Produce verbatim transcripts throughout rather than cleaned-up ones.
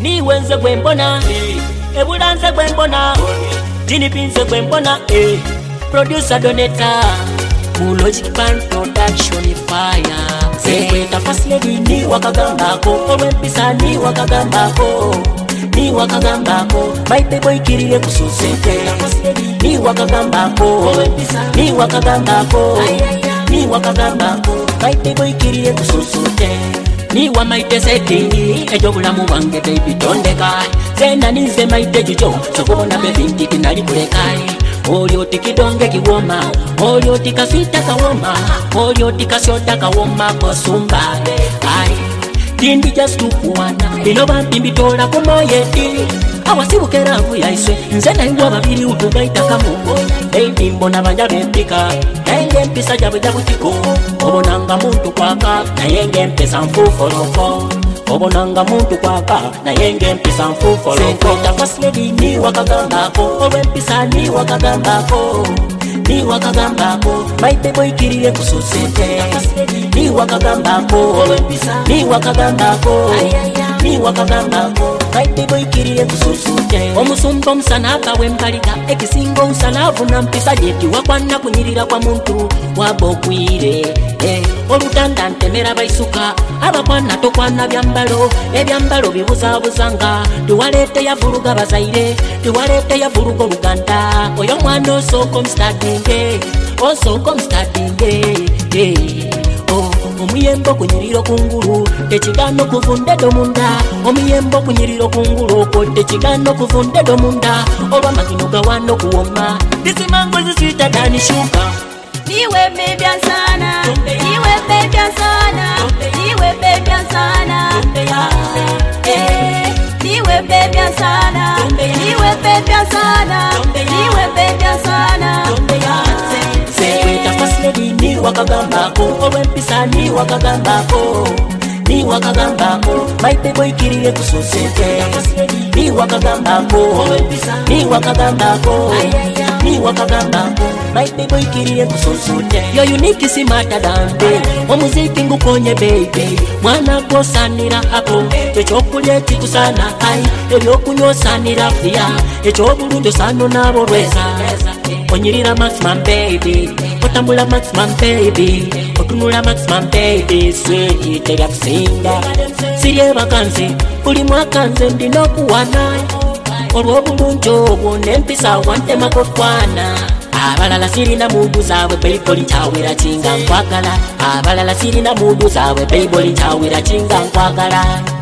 niwenze gwembona ebulanze gwembona dinipinze gwembona eh producer Doneta mu Logic Band production fire sekweta first lady ni wakagambako olwempisa ni wakagambako ni wakagambako maite boy kirire kususente ni wakagambako olwempisa ni wakagambako ni wakagambako maite boy kirire kususente ni wa maite setting ejo bulamu wange baby tondeka zenda nize maite jijo sokona baby ndiki nali kulekai olyo tikidonge kiwoma olyo tikasita kawoma olyo tikasota kawoma kosumba ai tindi just kuwana bino bambi bitola ko moyeti awasibukera ku yaiswe nze naingwa babiri utugaita kamo baby mbona banja bempika enge mpisa jabu jabu tiko obonanga muntu kwaka na yenge mpesa mfufoloko obonanga muntu kwaka na yenge mpisa mfufoloko ta first lady ni wakagambako olwempisa ni wakagambako ni wakagambako maite boy kirire kususente ni wakagambako olwempisa ni wakagambako ni wakagambako maite boy kirire kususente omusumba omusana akawembalika ekisingo usanavu na mpisa jeti wakwana kunyirira kwa muntu wabokwire eh olutanda ntemera baisuka abakwana tokwana byambalo ebyambalo bibuzabuzanga tuwalete yavuruga bazaire tuwalete yavuruga oluganda oyo mwana osoko mstadinge osoko mstadinge eh oh omuyembo kunyiriro kunguru tekigano kuvunde domunda omuyembo kunyiriro kunguru ko tekigano kuvunde domunda oba makinuga wano kuoma disimango zisita dani shuka niwe bebya sana niwe bebya sana niwe bebya sana eh niwe bebya sana niwe bebya sana niwe bebya sana sekweta first lady ni wakagambako olwempisa ni wakagambako ni wakagambako maite boy kirire kususente ni wakagambako olwempisa ni wakagambako ni wakagambako maite boy kirire kususente yo unique simata dambe omuziki ngukonye baby mwana kosanira hapo echokulye kikusana ai ebyokunyosanira fia echobulunjo sano nabo rweza onyirira maximum baby otambula maximum baby otunula maximum baby sweet tega kusinga sirye bakanzi buli mwakanze ndino kuwana olwobulunjo obwo nempisa wante makotwana abalala sirina mudu zawe baseball ntawira kinga nkwagala abalala sirina mudu zawe baseball ntawira kinga nkwagala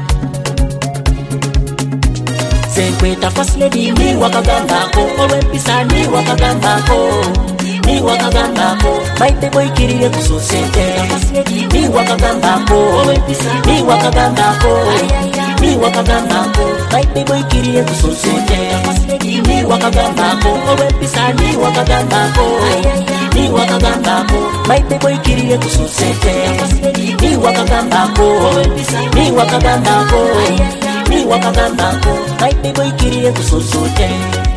sekweta first lady ni wakagambako olwempisa ni wakagambako ni wakagambako maite boy kirire kususente ni wakagambako olwempisa ni wakagambako ni wakagambako maite boy kirire kususente ni wakagambako olwempisa ni wakagambako ni wakagambako maite boy kirire kususente ni wakagambako olwempisa ni wakagambako ni wakagambako maite boy kirire kususente